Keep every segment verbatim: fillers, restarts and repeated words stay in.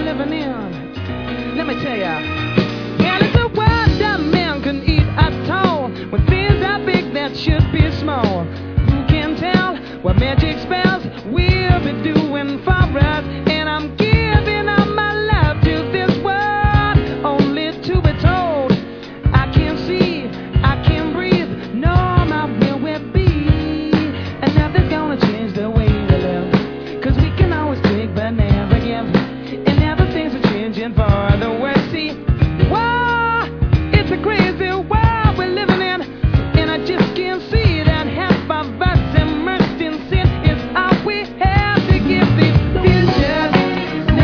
living in. Let me tell ya. And it's a world that man can eat at all. When things are big that should be small. Who can tell what magic spells we'll be doing for us? And I'm giving up my love to this world, only to be told I can't see, I can't breathe, no, my will will be. And nothing's gonna change the way we live, cause we can always take but never give. And now the things are changing for the worse. See, whoa, it's a crazy world we're living in, and I just can't see that half of us immersed in sin is all we have to give. The future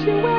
you will.